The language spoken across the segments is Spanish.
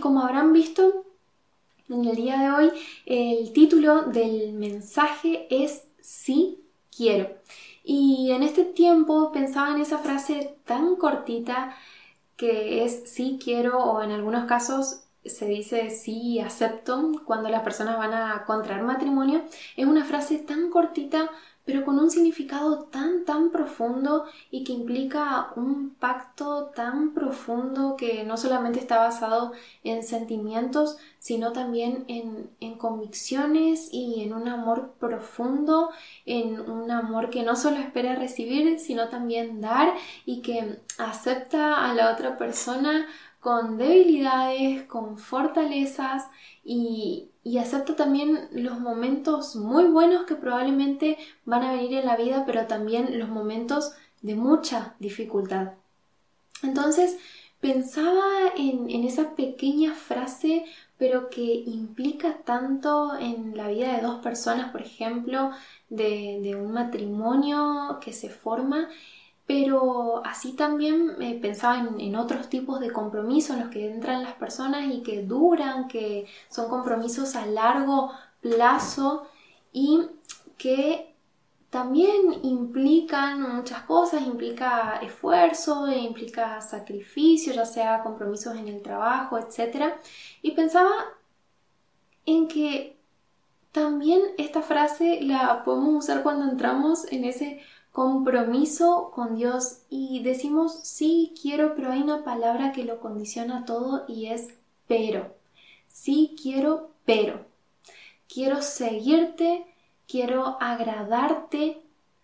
como habrán visto, en el día de hoy el título del mensaje es Sí quiero. Y en este tiempo pensaba en esa frase tan cortita que es sí quiero, o en algunos casos se dice sí acepto cuando las personas van a contraer matrimonio. Es una frase tan cortita pero con un significado tan profundo y que implica un pacto tan profundo que no solamente está basado en sentimientos, sino también en convicciones y en un amor profundo, en un amor que no solo espera recibir, sino también dar, y que acepta a la otra persona con debilidades, con fortalezas, y acepta también los momentos muy buenos que probablemente van a venir en la vida, pero también los momentos de mucha dificultad. Entonces pensaba en esa pequeña frase, pero que implica tanto en la vida de dos personas, por ejemplo, de un matrimonio que se forma. Pero así también pensaba en otros tipos de compromisos en los que entran las personas y que duran, que son compromisos a largo plazo y que también implican muchas cosas, implica esfuerzo, implica sacrificio, ya sea compromisos en el trabajo, etc. Y pensaba en que también esta frase la podemos usar cuando entramos en ese compromiso con Dios y decimos sí quiero, pero hay una palabra que lo condiciona todo y es pero. Sí quiero, pero. Quiero seguirte, quiero agradarte,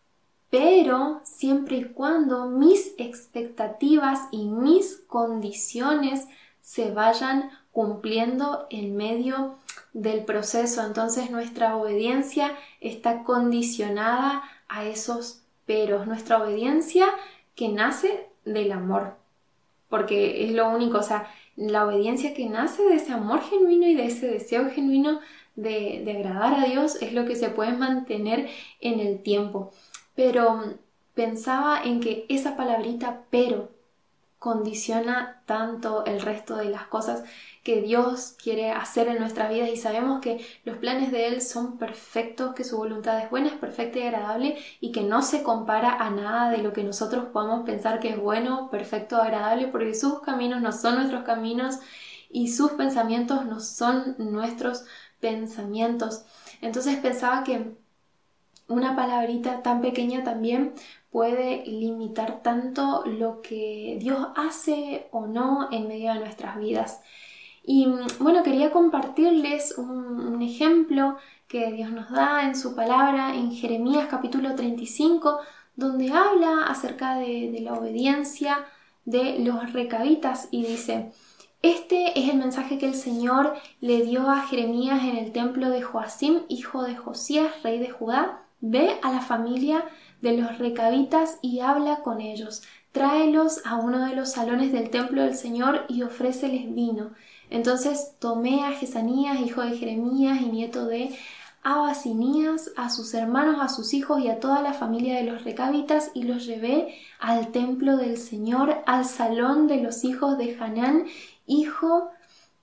pero siempre y cuando mis expectativas y mis condiciones se vayan cumpliendo en medio del proceso. Entonces nuestra obediencia está condicionada a esos peros. Nuestra obediencia que nace del amor, porque es lo único, o sea, la obediencia que nace de ese amor genuino y de ese deseo genuino de agradar a Dios es lo que se puede mantener en el tiempo. Pero pensaba en que esa palabrita pero condiciona tanto el resto de las cosas que Dios quiere hacer en nuestras vidas, y sabemos que los planes de Él son perfectos, que su voluntad es buena, es perfecta y agradable, y que no se compara a nada de lo que nosotros podamos pensar que es bueno, perfecto, agradable, porque sus caminos no son nuestros caminos y sus pensamientos no son nuestros pensamientos. Entonces pensaba que una palabrita tan pequeña también puede limitar tanto lo que Dios hace o no en medio de nuestras vidas. Y bueno, quería compartirles un ejemplo que Dios nos da en su palabra en Jeremías capítulo 35, donde habla acerca de la obediencia de los recabitas y dice: este es el mensaje que el Señor le dio a Jeremías en el templo de Joacim, hijo de Josías, rey de Judá. Ve a la familia de los recabitas y habla con ellos. Tráelos a uno de los salones del templo del Señor y ofréceles vino. Entonces tomé a Jesanías, hijo de Jeremías y nieto de Abasinías, a sus hermanos, a sus hijos y a toda la familia de los recabitas, y los llevé al templo del Señor, al salón de los hijos de Hanán, hijo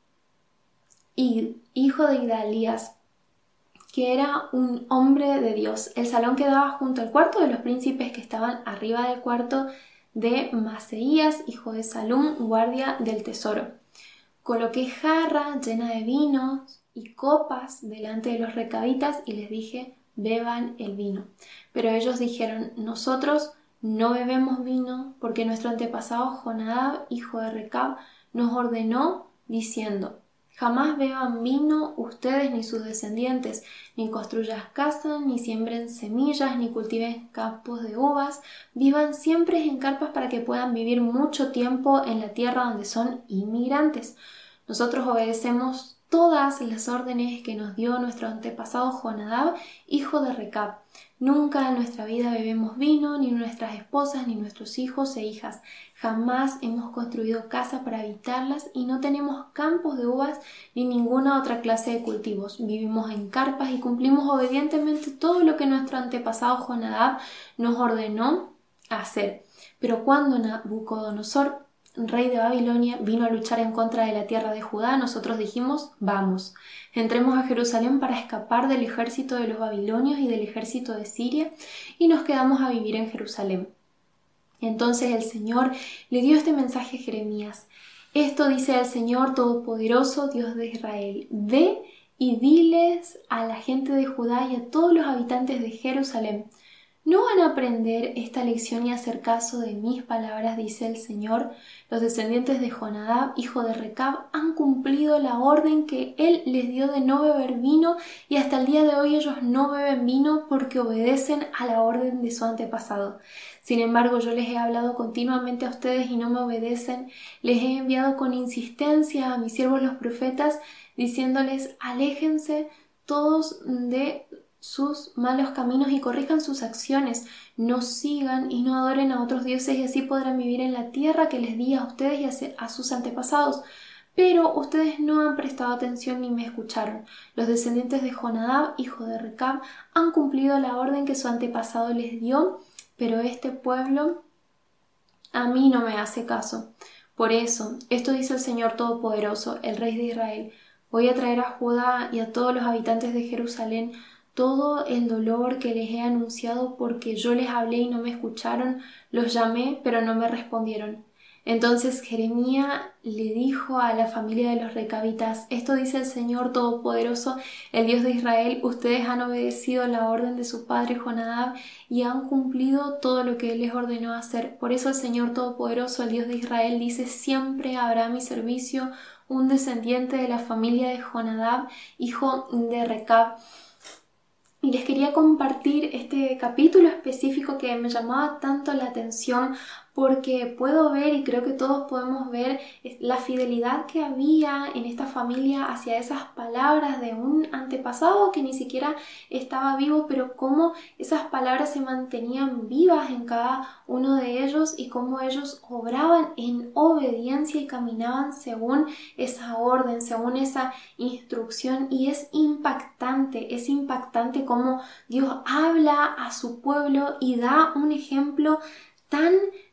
de Idalías, que era un hombre de Dios. El salón quedaba junto al cuarto de los príncipes que estaban arriba del cuarto de Maseías, hijo de Salum, guardia del tesoro. Coloqué jarra llena de vinos y copas delante de los recabitas y les dije: beban el vino. Pero ellos dijeron: nosotros no bebemos vino, porque nuestro antepasado Jonadab, hijo de Recab, nos ordenó diciendo: jamás beban vino ustedes ni sus descendientes, ni construyan casas, ni siembren semillas, ni cultiven campos de uvas. Vivan siempre en carpas para que puedan vivir mucho tiempo en la tierra donde son inmigrantes. Nosotros obedecemos todas las órdenes que nos dio nuestro antepasado Jonadab, hijo de Recab. Nunca en nuestra vida bebemos vino, ni nuestras esposas, ni nuestros hijos e hijas. Jamás hemos construido casa para habitarlas y no tenemos campos de uvas ni ninguna otra clase de cultivos. Vivimos en carpas y cumplimos obedientemente todo lo que nuestro antepasado Jonadab nos ordenó hacer. Pero cuando Nabucodonosor, rey de Babilonia, vino a luchar en contra de la tierra de Judá, nosotros dijimos, vamos, entremos a Jerusalén para escapar del ejército de los babilonios y del ejército de Siria, y nos quedamos a vivir en Jerusalén. Entonces el Señor le dio este mensaje a Jeremías. Esto dice el Señor Todopoderoso, Dios de Israel: ve y diles a la gente de Judá y a todos los habitantes de Jerusalén: ¿no van a aprender esta lección y hacer caso de mis palabras? Dice el Señor. Los descendientes de Jonadab, hijo de Recab, han cumplido la orden que él les dio de no beber vino, y hasta el día de hoy ellos no beben vino porque obedecen a la orden de su antepasado. Sin embargo, yo les he hablado continuamente a ustedes y no me obedecen. Les he enviado con insistencia a mis siervos los profetas, diciéndoles: aléjense todos de sus malos caminos y corrijan sus acciones, no sigan y no adoren a otros dioses, y así podrán vivir en la tierra que les di a ustedes y a sus antepasados. Pero ustedes no han prestado atención ni me escucharon. Los descendientes de Jonadab, hijo de Recab, han cumplido la orden que su antepasado les dio, pero este pueblo a mí no me hace caso. Por eso, esto dice el Señor Todopoderoso, el Rey de Israel: voy a traer a Judá y a todos los habitantes de Jerusalén todo el dolor que les he anunciado, porque yo les hablé y no me escucharon, los llamé, pero no me respondieron. Entonces Jeremías le dijo a la familia de los recabitas: esto dice el Señor Todopoderoso, el Dios de Israel: ustedes han obedecido la orden de su padre Jonadab y han cumplido todo lo que él les ordenó hacer. Por eso el Señor Todopoderoso, el Dios de Israel, dice: siempre habrá a mi servicio un descendiente de la familia de Jonadab, hijo de Recab. Y les quería compartir este capítulo específico que me llamaba tanto la atención, porque puedo ver, y creo que todos podemos ver, la fidelidad que había en esta familia hacia esas palabras de un antepasado que ni siquiera estaba vivo, pero cómo esas palabras se mantenían vivas en cada uno de ellos y cómo ellos obraban en obediencia y caminaban según esa orden, según esa instrucción. Y es impactante cómo Dios habla a su pueblo y da un ejemplo tan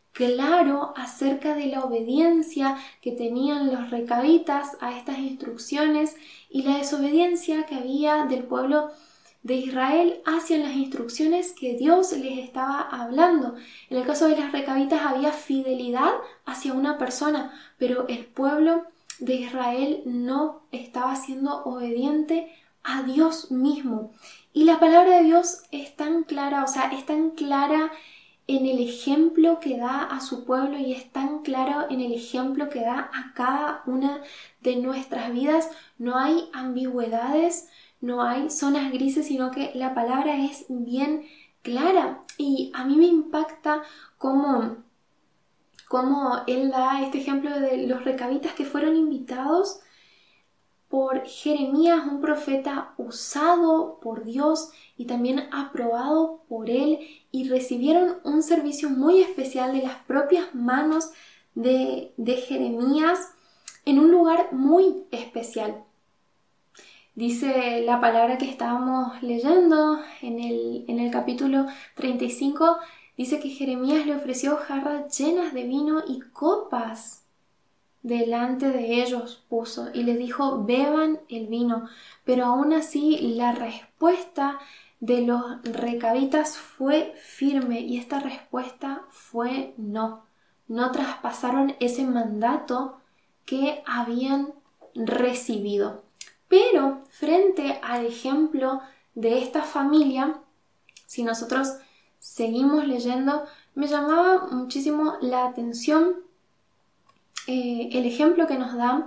claro acerca de la obediencia que tenían los recabitas a estas instrucciones y la desobediencia que había del pueblo de Israel hacia las instrucciones que Dios les estaba hablando. En el caso de las recabitas había fidelidad hacia una persona, pero el pueblo de Israel no estaba siendo obediente a Dios mismo. Y la palabra de Dios es tan clara, es tan clara en el ejemplo que da a su pueblo y es tan claro en el ejemplo que da a cada una de nuestras vidas. No hay ambigüedades, no hay zonas grises, sino que la palabra es bien clara. Y a mí me impacta cómo él da este ejemplo de los recabitas que fueron invitados por Jeremías, un profeta usado por Dios y también aprobado por él, y recibieron un servicio muy especial de las propias manos de Jeremías en un lugar muy especial. Dice la palabra que estábamos leyendo en el capítulo 35, dice que Jeremías le ofreció jarras llenas de vino y copas delante de ellos puso y les dijo: beban el vino. Pero aún así la respuesta de los recabitas fue firme, y esta respuesta fue no. No traspasaron ese mandato que habían recibido. Pero frente al ejemplo de esta familia, si nosotros seguimos leyendo, me llamaba muchísimo la atención el ejemplo que nos da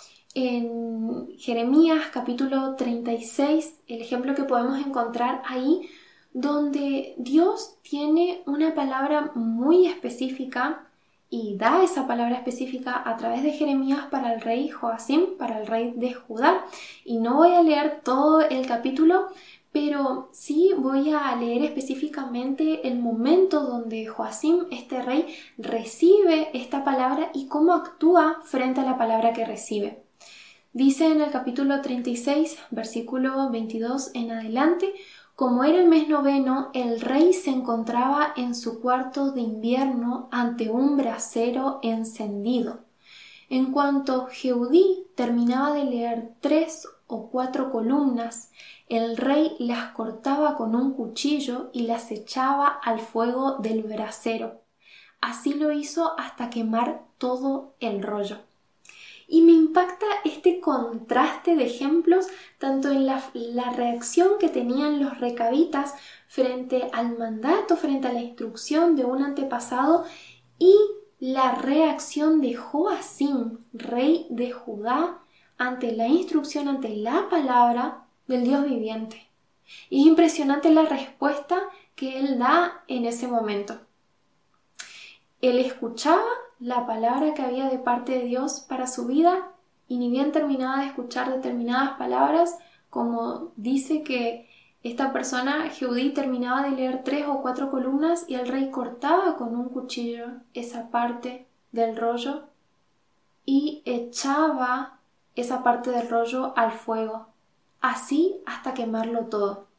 en Jeremías capítulo 36, el ejemplo que podemos encontrar ahí, donde Dios tiene una palabra muy específica y da esa palabra específica a través de Jeremías para el rey Joacim, para el rey de Judá. Y no voy a leer todo el capítulo, pero sí voy a leer específicamente el momento donde Joacim, este rey, recibe esta palabra y cómo actúa frente a la palabra que recibe. Dice en el capítulo 36, versículo 22 en adelante: Como era el mes noveno, el rey se encontraba en su cuarto de invierno ante un brasero encendido. En cuanto Jehudí terminaba de leer 3 o 4 columnas, el rey las cortaba con un cuchillo y las echaba al fuego del brasero. Así lo hizo hasta quemar todo el rollo. Y me impacta este contraste de ejemplos, tanto en la reacción que tenían los recabitas frente al mandato, frente a la instrucción de un antepasado, y la reacción de Joacim, rey de Judá, ante la instrucción, ante la palabra del Dios viviente. Y es impresionante la respuesta que él da en ese momento. Él escuchaba la palabra que había de parte de Dios para su vida y ni bien terminaba de escuchar determinadas palabras, como dice que esta persona, Jehudí, terminaba de leer 3 o 4 columnas y el rey cortaba con un cuchillo esa parte del rollo y echaba esa parte del rollo al fuego, así hasta quemarlo todo.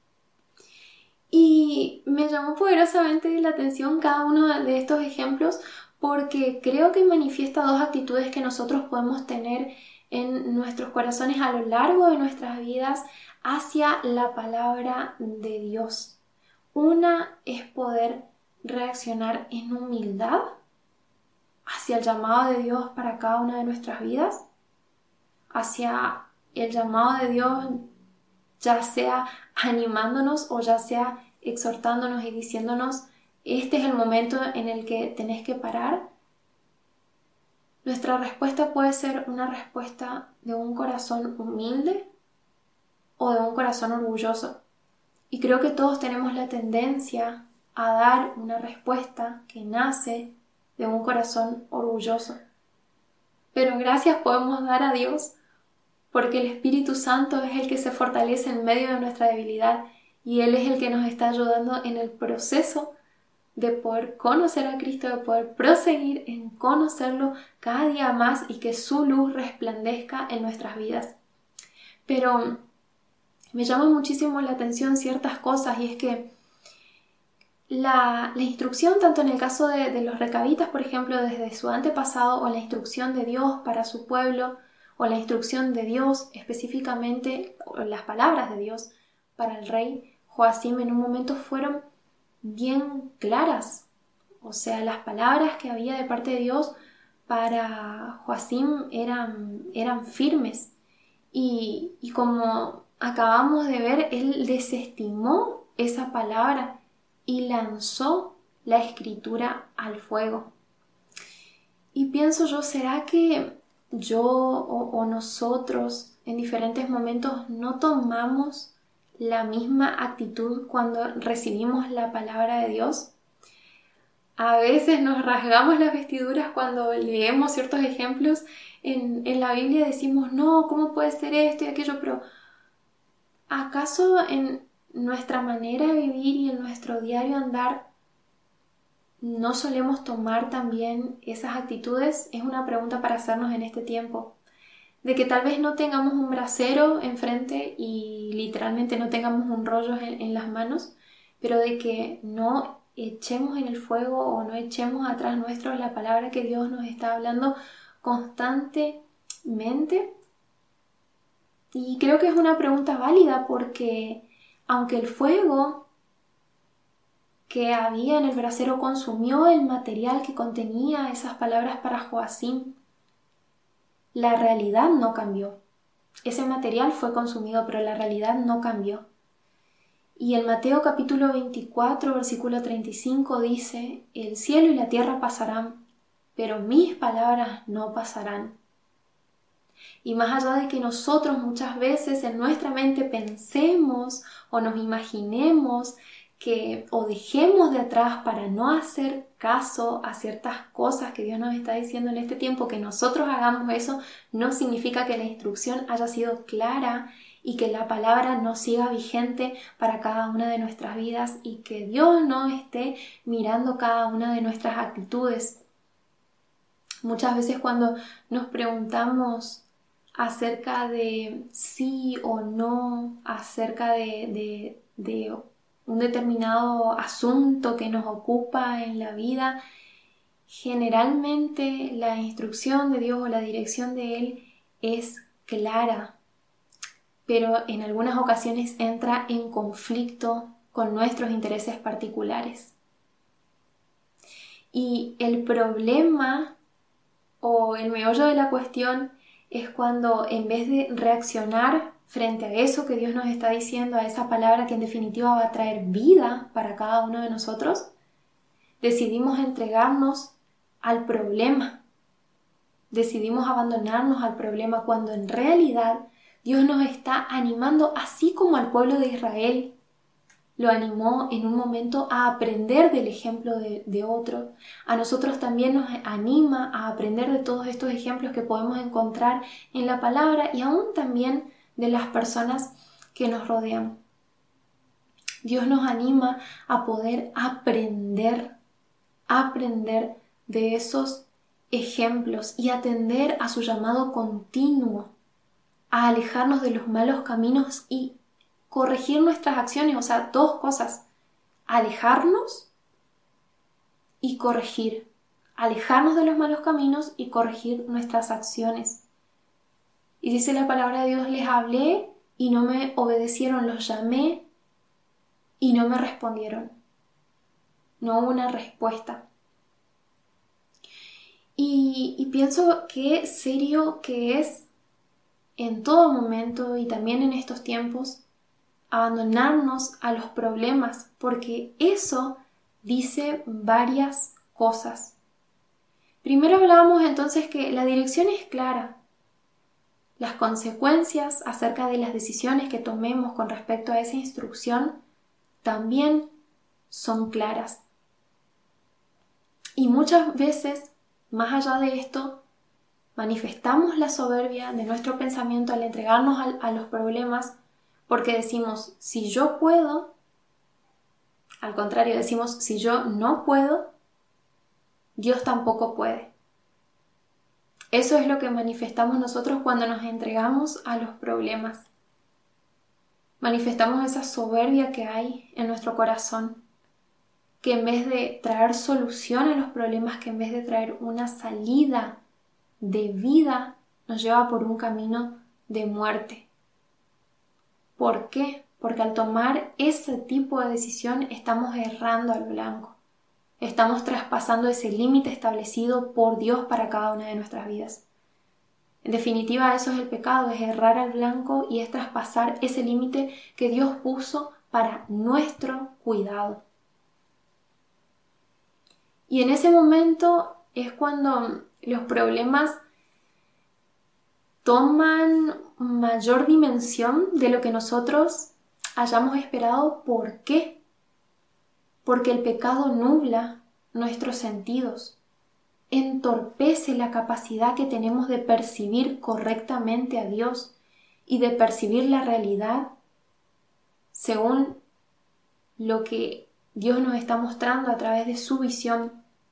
Y me llamó poderosamente la atención cada uno de estos ejemplos porque creo que manifiesta dos actitudes que nosotros podemos tener en nuestros corazones a lo largo de nuestras vidas hacia la palabra de Dios. Una es poder reaccionar en humildad hacia el llamado de Dios para cada una de nuestras vidas, hacia el llamado de Dios, ya sea animándonos o ya sea exhortándonos y diciéndonos, este es el momento en el que tenés que parar. Nuestra respuesta puede ser una respuesta de un corazón humilde o de un corazón orgulloso. Y creo que todos tenemos la tendencia a dar una respuesta que nace de un corazón orgulloso. Pero gracias podemos dar a Dios porque el Espíritu Santo es el que se fortalece en medio de nuestra debilidad y Él es el que nos está ayudando en el proceso de poder conocer a Cristo, de poder proseguir en conocerlo cada día más y que su luz resplandezca en nuestras vidas. Pero me llama muchísimo la atención ciertas cosas y es que la instrucción, tanto en el caso de los recabitas, por ejemplo, desde su antepasado, o la instrucción de Dios para su pueblo, o la instrucción de Dios específicamente, o las palabras de Dios para el rey Joacim en un momento fueron bien claras. O sea, las palabras que había de parte de Dios para Joacim eran firmes. Y como acabamos de ver, él desestimó esa palabra y lanzó la escritura al fuego. Y pienso yo, ¿será que yo o nosotros en diferentes momentos no tomamos la misma actitud cuando recibimos la palabra de Dios? A veces nos rasgamos las vestiduras cuando leemos ciertos ejemplos en la Biblia, decimos, no, ¿cómo puede ser esto y aquello? Pero ¿acaso en nuestra manera de vivir y en nuestro diario andar no solemos tomar también esas actitudes? Es una pregunta para hacernos en este tiempo. De que tal vez no tengamos un brasero enfrente y literalmente no tengamos un rollo en las manos, pero de que no echemos en el fuego o no echemos atrás nuestro la palabra que Dios nos está hablando constantemente. Y creo que es una pregunta válida porque aunque el fuego que había en el brasero consumió el material que contenía esas palabras para Joacim, la realidad no cambió. Ese material fue consumido, pero la realidad no cambió. Y en Mateo capítulo 24, versículo 35 dice, el cielo y la tierra pasarán, pero mis palabras no pasarán. Y más allá de que nosotros muchas veces en nuestra mente pensemos o nos imaginemos que o dejemos de atrás para no hacer caso a ciertas cosas que Dios nos está diciendo en este tiempo, que nosotros hagamos eso, no significa que la instrucción haya sido clara y que la palabra no siga vigente para cada una de nuestras vidas y que Dios no esté mirando cada una de nuestras actitudes. Muchas veces cuando nos preguntamos acerca de sí o no, acerca de de un determinado asunto que nos ocupa en la vida, generalmente la instrucción de Dios o la dirección de Él es clara, pero en algunas ocasiones entra en conflicto con nuestros intereses particulares. Y el problema o el meollo de la cuestión es cuando, en vez de reaccionar frente a eso que Dios nos está diciendo, a esa palabra que en definitiva va a traer vida para cada uno de nosotros, decidimos entregarnos al problema. Decidimos abandonarnos al problema cuando en realidad Dios nos está animando, así como al pueblo de Israel lo animó en un momento a aprender del ejemplo de otro. A nosotros también nos anima a aprender de todos estos ejemplos que podemos encontrar en la palabra y aún también de las personas que nos rodean. Dios nos anima a poder aprender de esos ejemplos y atender a su llamado continuo, a alejarnos de los malos caminos y corregir nuestras acciones. O sea, dos cosas: alejarnos y corregir. Alejarnos de los malos caminos y corregir nuestras acciones. Y dice la palabra de Dios: les hablé y no me obedecieron, los llamé y no me respondieron. No hubo una respuesta. Y pienso qué serio que es en todo momento y también en estos tiempos abandonarnos a los problemas, porque eso dice varias cosas. Primero hablábamos entonces que la dirección es clara. Las consecuencias acerca de las decisiones que tomemos con respecto a esa instrucción también son claras. Y muchas veces, más allá de esto, manifestamos la soberbia de nuestro pensamiento al entregarnos a los problemas, porque decimos: si yo puedo, al contrario, decimos: si yo no puedo, Dios tampoco puede. Eso es lo que manifestamos nosotros cuando nos entregamos a los problemas. Manifestamos esa soberbia que hay en nuestro corazón, que en vez de traer solución a los problemas, que en vez de traer una salida de vida, nos lleva por un camino de muerte. ¿Por qué? Porque al tomar ese tipo de decisión estamos errando al blanco. Estamos traspasando ese límite establecido por Dios para cada una de nuestras vidas. En definitiva, eso es el pecado, es errar al blanco y es traspasar ese límite que Dios puso para nuestro cuidado. Y en ese momento es cuando los problemas toman mayor dimensión de lo que nosotros hayamos esperado. ¿Por qué? Porque el pecado nubla nuestros sentidos, entorpece la capacidad que tenemos de percibir correctamente a Dios y de percibir la realidad según lo que Dios nos está mostrando a través de su visión.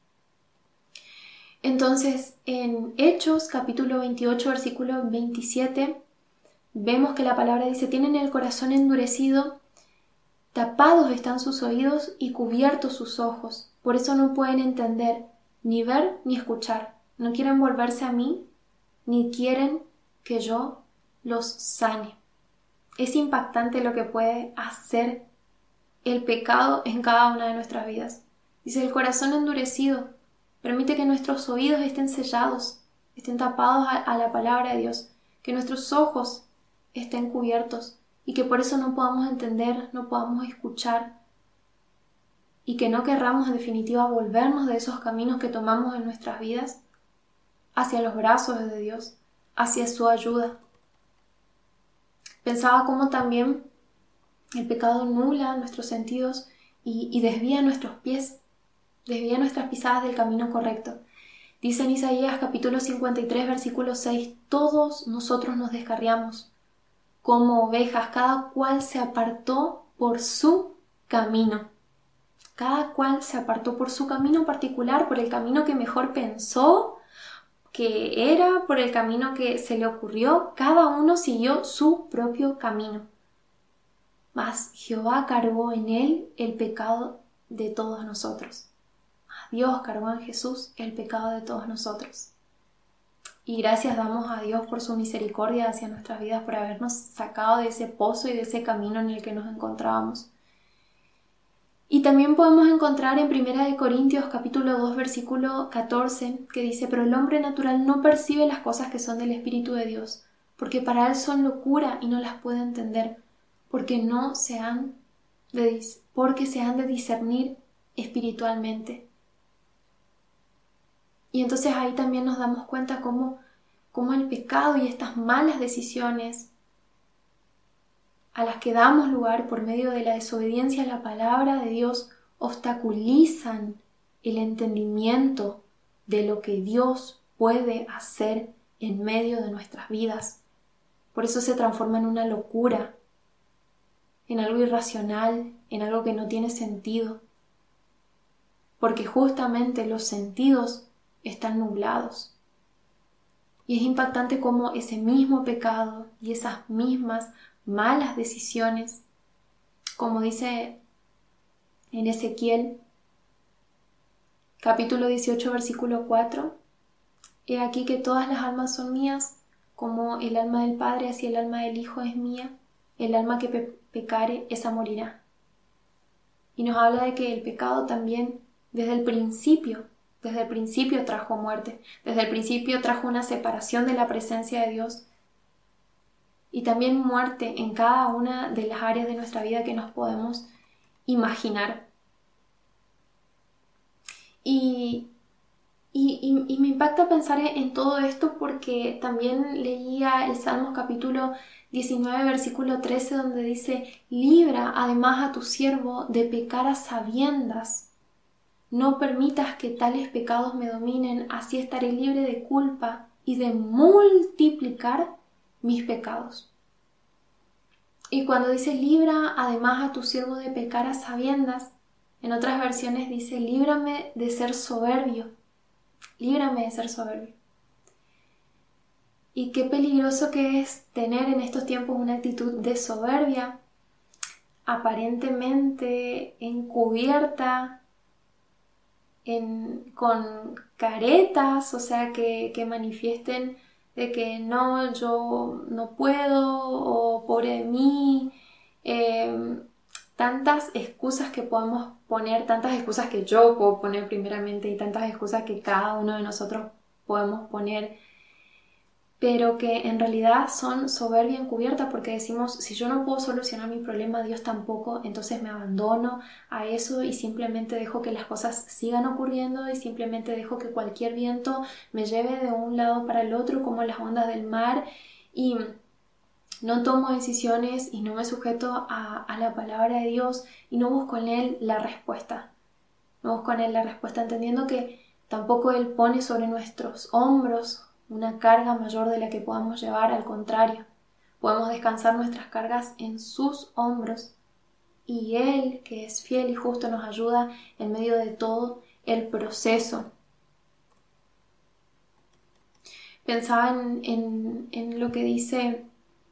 Entonces, en Hechos, capítulo 28, versículo 27, vemos que la palabra dice: tienen el corazón endurecido, tapados están sus oídos y cubiertos sus ojos. Por eso no pueden entender, ni ver, ni escuchar. No quieren volverse a mí, ni quieren que yo los sane. Es impactante lo que puede hacer el pecado en cada una de nuestras vidas. Dice: el corazón endurecido permite que nuestros oídos estén sellados, estén tapados a la palabra de Dios, que nuestros ojos estén cubiertos y que por eso no podamos entender, no podamos escuchar y que no querramos en definitiva volvernos de esos caminos que tomamos en nuestras vidas hacia los brazos de Dios, hacia su ayuda. Pensaba cómo también el pecado nubla nuestros sentidos y desvía nuestros pies, desvía nuestras pisadas del camino correcto. Dice en Isaías capítulo 53, versículo 6: todos nosotros nos descarriamos como ovejas, cada cual se apartó por su camino. Cada cual se apartó por su camino particular, por el camino que mejor pensó que era, por el camino que se le ocurrió. Cada uno siguió su propio camino. mas Jehová cargó en él el pecado de todos nosotros. Dios cargó en Jesús el pecado de todos nosotros. Y gracias damos a Dios por su misericordia hacia nuestras vidas, por habernos sacado de ese pozo y de ese camino en el que nos encontrábamos. Y también podemos encontrar en 1 Corintios capítulo 2 versículo 14 que dice: pero el hombre natural no percibe las cosas que son del Espíritu de Dios, porque para él son locura y no las puede entender, porque se han de discernir espiritualmente. Y entonces ahí también nos damos cuenta cómo el pecado y estas malas decisiones a las que damos lugar por medio de la desobediencia a la palabra de Dios obstaculizan el entendimiento de lo que Dios puede hacer en medio de nuestras vidas. Por eso se transforma en una locura, en algo irracional, en algo que no tiene sentido. Porque justamente los sentidos están nublados. Y es impactante cómo ese mismo pecado y esas mismas malas decisiones, como dice en Ezequiel, capítulo 18, versículo 4, he aquí que todas las almas son mías, como el alma del Padre, así el alma del Hijo es mía, el alma que pecare, esa morirá. Y nos habla de que el pecado también, desde el principio trajo muerte, desde el principio trajo una separación de la presencia de Dios y también muerte en cada una de las áreas de nuestra vida que nos podemos imaginar. Y me impacta pensar en todo esto porque también leía el Salmos capítulo 19, versículo 13, donde dice: libra además a tu siervo de pecar a sabiendas. No permitas que tales pecados me dominen, así estaré libre de culpa y de multiplicar mis pecados. Y cuando dice libra además a tu siervo de pecar a sabiendas, en otras versiones dice: líbrame de ser soberbio. Líbrame de ser soberbio. Y qué peligroso que es tener en estos tiempos una actitud de soberbia, aparentemente encubierta, con caretas, o sea, que manifiesten de que no, yo no puedo, o pobre de mí, tantas excusas que podemos poner, tantas excusas que yo puedo poner primeramente y tantas excusas que cada uno de nosotros podemos poner, pero que en realidad son soberbia encubierta, porque decimos: si yo no puedo solucionar mi problema, Dios tampoco, entonces me abandono a eso y simplemente dejo que las cosas sigan ocurriendo y simplemente dejo que cualquier viento me lleve de un lado para el otro como las ondas del mar, y no tomo decisiones y no me sujeto a la palabra de Dios y no busco en Él la respuesta. No busco en Él la respuesta, entendiendo que tampoco Él pone sobre nuestros hombros una carga mayor de la que podamos llevar. Al contrario, podemos descansar nuestras cargas en sus hombros y Él, que es fiel y justo, nos ayuda en medio de todo el proceso. Pensaba en lo que dice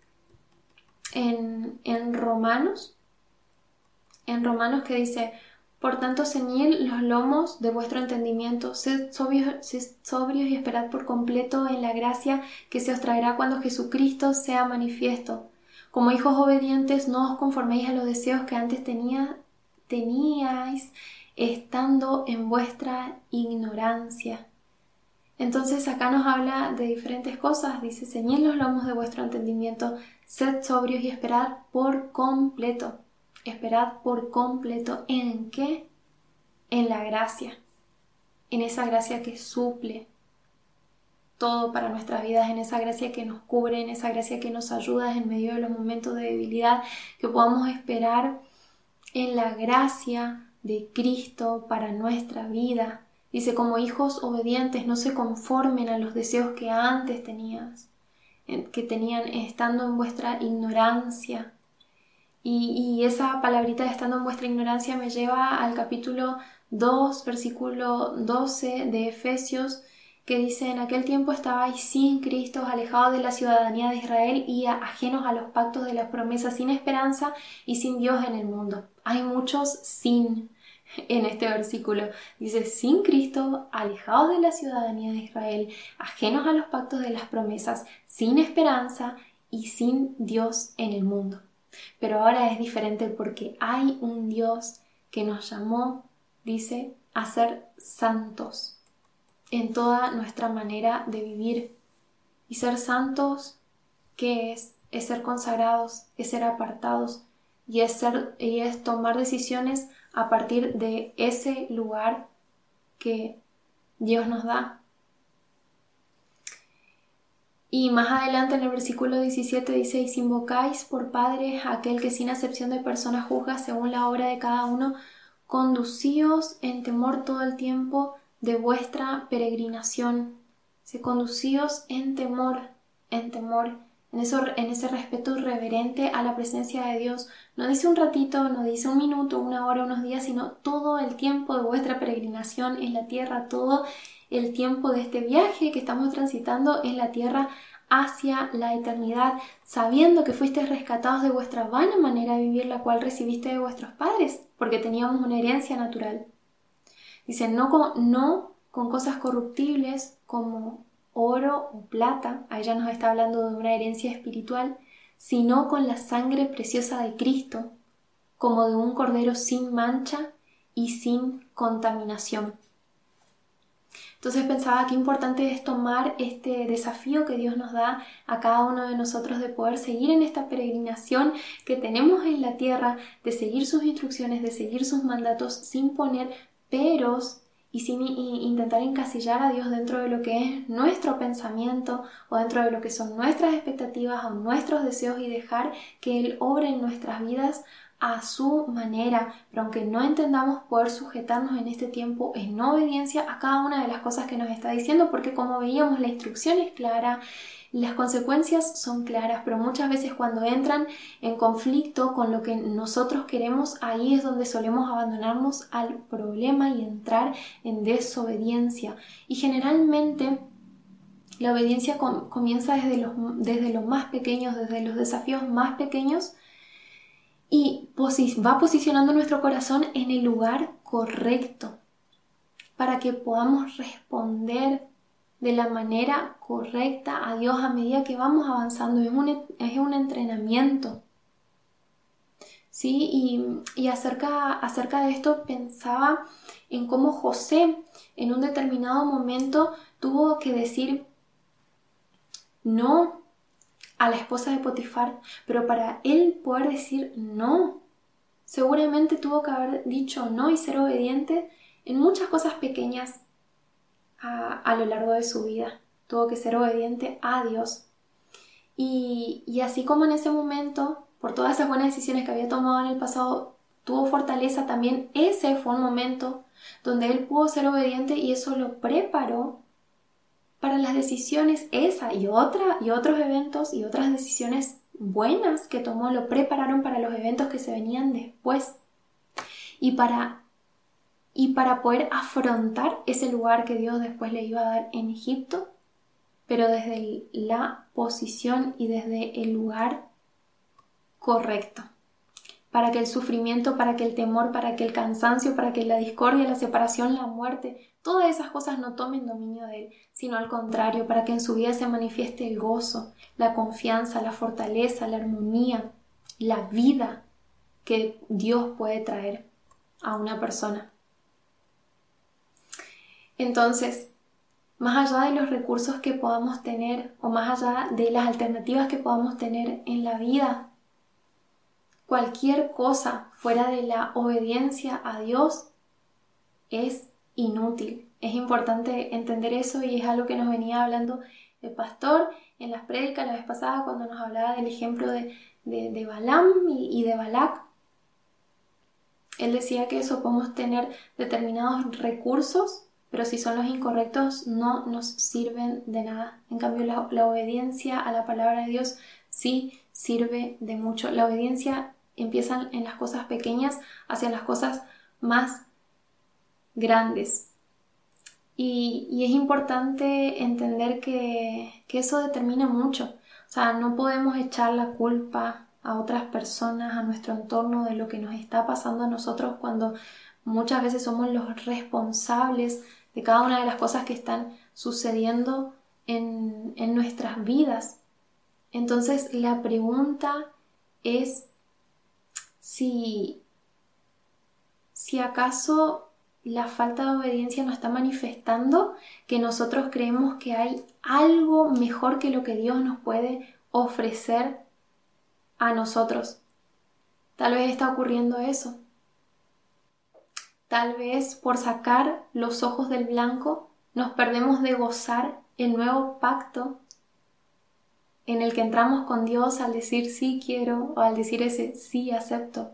en Romanos, que dice: por tanto, ceñid los lomos de vuestro entendimiento, sed sobrios y esperad por completo en la gracia que se os traerá cuando Jesucristo sea manifiesto. Como hijos obedientes, no os conforméis a los deseos que antes teníais estando en vuestra ignorancia. Entonces acá nos habla de diferentes cosas. Dice: ceñid los lomos de vuestro entendimiento, sed sobrios y esperad por completo. Esperad por completo. ¿En qué? En la gracia. En esa gracia que suple todo para nuestras vidas, en esa gracia que nos cubre, en esa gracia que nos ayuda en medio de los momentos de debilidad, que podamos esperar en la gracia de Cristo para nuestra vida. Dice: como hijos obedientes, no se conformen a los deseos que antes tenían estando en vuestra ignorancia. Y esa palabrita de estando en vuestra ignorancia me lleva al capítulo 2, versículo 12 de Efesios, que dice: en aquel tiempo estabais sin Cristo, alejados de la ciudadanía de Israel y ajenos a los pactos de las promesas, sin esperanza y sin Dios en el mundo. Hay muchos sin en este versículo. Dice: sin Cristo, alejados de la ciudadanía de Israel, ajenos a los pactos de las promesas, sin esperanza y sin Dios en el mundo. Pero ahora es diferente porque hay un Dios que nos llamó, dice, a ser santos en toda nuestra manera de vivir. Y ser santos, ¿qué es? Es ser consagrados, es ser apartados y es tomar decisiones a partir de ese lugar que Dios nos da. Y más adelante en el versículo 17 dice: y si invocáis por Padre a aquel que sin acepción de personas juzga según la obra de cada uno, conducíos en temor todo el tiempo de vuestra peregrinación. Conducíos en temor, en ese respeto reverente a la presencia de Dios. No dice un ratito, no dice un minuto, una hora, unos días, sino todo el tiempo de vuestra peregrinación en la tierra, todo el tiempo de este viaje que estamos transitando en la tierra hacia la eternidad, sabiendo que fuisteis rescatados de vuestra vana manera de vivir, la cual recibiste de vuestros padres, porque teníamos una herencia natural. Dice: no con cosas corruptibles como oro o plata, ahí ya nos está hablando de una herencia espiritual, sino con la sangre preciosa de Cristo, como de un cordero sin mancha y sin contaminación. Entonces pensaba qué importante es tomar este desafío que Dios nos da a cada uno de nosotros de poder seguir en esta peregrinación que tenemos en la tierra, de seguir sus instrucciones, de seguir sus mandatos sin poner peros y sin intentar encasillar a Dios dentro de lo que es nuestro pensamiento o dentro de lo que son nuestras expectativas o nuestros deseos, y dejar que Él obre en nuestras vidas a su manera, pero aunque no entendamos, poder sujetarnos en este tiempo en obediencia a cada una de las cosas que nos está diciendo, porque como veíamos, la instrucción es clara, las consecuencias son claras, pero muchas veces cuando entran en conflicto con lo que nosotros queremos, ahí es donde solemos abandonarnos al problema y entrar en desobediencia. Y generalmente la obediencia comienza desde los más pequeños, desde los desafíos más pequeños, y va posicionando nuestro corazón en el lugar correcto para que podamos responder de la manera correcta a Dios a medida que vamos avanzando. Es un entrenamiento, ¿sí? Y acerca de esto pensaba en cómo José en un determinado momento tuvo que decir no a la esposa de Potifar, pero para él poder decir no, seguramente tuvo que haber dicho no y ser obediente en muchas cosas pequeñas a lo largo de su vida. Tuvo que ser obediente a Dios. Y así como en ese momento, por todas esas buenas decisiones que había tomado en el pasado, tuvo fortaleza, también ese fue un momento donde él pudo ser obediente, y eso lo preparó para las decisiones, esa y otros eventos y otras decisiones buenas que tomó, lo prepararon para los eventos que se venían después, y para poder afrontar ese lugar que Dios después le iba a dar en Egipto, pero desde la posición y desde el lugar correcto, para que el sufrimiento, para que el temor, para que el cansancio, para que la discordia, la separación, la muerte, todas esas cosas no tomen dominio de él, sino al contrario, para que en su vida se manifieste el gozo, la confianza, la fortaleza, la armonía, la vida que Dios puede traer a una persona. Entonces, más allá de los recursos que podamos tener, o más allá de las alternativas que podamos tener en la vida, cualquier cosa fuera de la obediencia a Dios es inútil. Es importante entender eso, y es algo que nos venía hablando el pastor en las prédicas la vez pasada cuando nos hablaba del ejemplo de Balaam y de Balac. Él decía que eso, podemos tener determinados recursos, pero si son los incorrectos no nos sirven de nada. En cambio, la obediencia a la palabra de Dios sí sirve de mucho. La obediencia empieza en las cosas pequeñas hacia las cosas más grandes. Y es importante entender que eso determina mucho. O sea, no podemos echar la culpa a otras personas, a nuestro entorno, de lo que nos está pasando a nosotros, cuando muchas veces somos los responsables de cada una de las cosas que están sucediendo en nuestras vidas. Entonces, la pregunta es si acaso la falta de obediencia nos está manifestando que nosotros creemos que hay algo mejor que lo que Dios nos puede ofrecer a nosotros. Tal vez está ocurriendo eso. Tal vez por sacar los ojos del blanco nos perdemos de gozar el nuevo pacto en el que entramos con Dios al decir sí quiero o al decir ese sí acepto.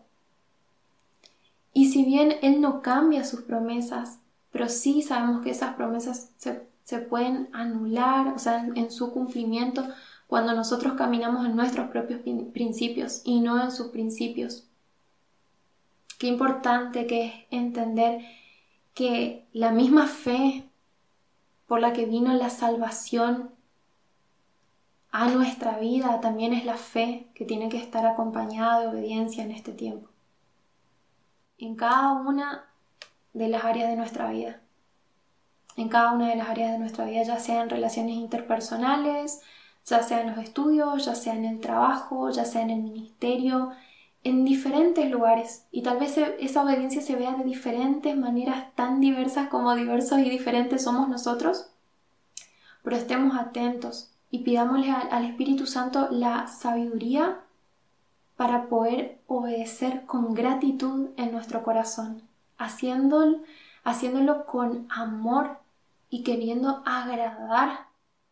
Y si bien Él no cambia sus promesas, pero sí sabemos que esas promesas se pueden anular, o sea, en su cumplimiento, cuando nosotros caminamos en nuestros propios principios y no en sus principios. Qué importante que es entender que la misma fe por la que vino la salvación a nuestra vida también es la fe que tiene que estar acompañada de obediencia en este tiempo. En cada una de las áreas de nuestra vida. En cada una de las áreas de nuestra vida, ya sea en relaciones interpersonales, ya sea en los estudios, ya sea en el trabajo, ya sea en el ministerio, en diferentes lugares. Y tal vez esa obediencia se vea de diferentes maneras, tan diversas como diversos y diferentes somos nosotros. Pero estemos atentos y pidámosle al Espíritu Santo la sabiduría para poder obedecer con gratitud en nuestro corazón, haciéndolo con amor y queriendo agradar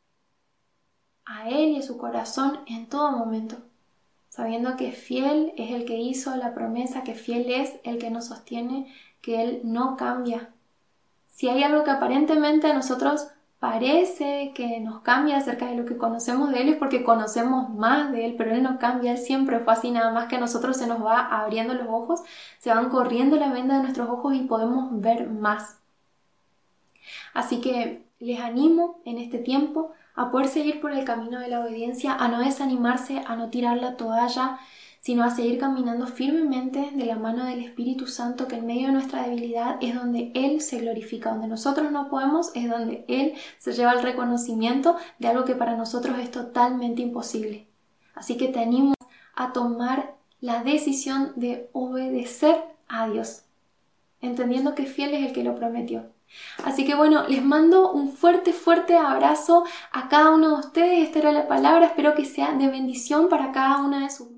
a Él y a su corazón en todo momento, sabiendo que fiel es el que hizo la promesa, que fiel es el que nos sostiene, que Él no cambia. Si hay algo que aparentemente a nosotros parece que nos cambia acerca de lo que conocemos de Él, es porque conocemos más de Él, pero Él no cambia, Él siempre fue así, nada más que a nosotros se nos va abriendo los ojos, se van corriendo la venda de nuestros ojos y podemos ver más. Así que les animo en este tiempo a poder seguir por el camino de la obediencia, a no desanimarse, a no tirar la toalla, sino a seguir caminando firmemente de la mano del Espíritu Santo, que en medio de nuestra debilidad es donde Él se glorifica, donde nosotros no podemos, es donde Él se lleva el reconocimiento de algo que para nosotros es totalmente imposible. Así que te animo a tomar la decisión de obedecer a Dios, entendiendo que fiel es el que lo prometió. Así que bueno, les mando un fuerte abrazo a cada uno de ustedes. Esta era la palabra, espero que sea de bendición para cada una de sus vidas.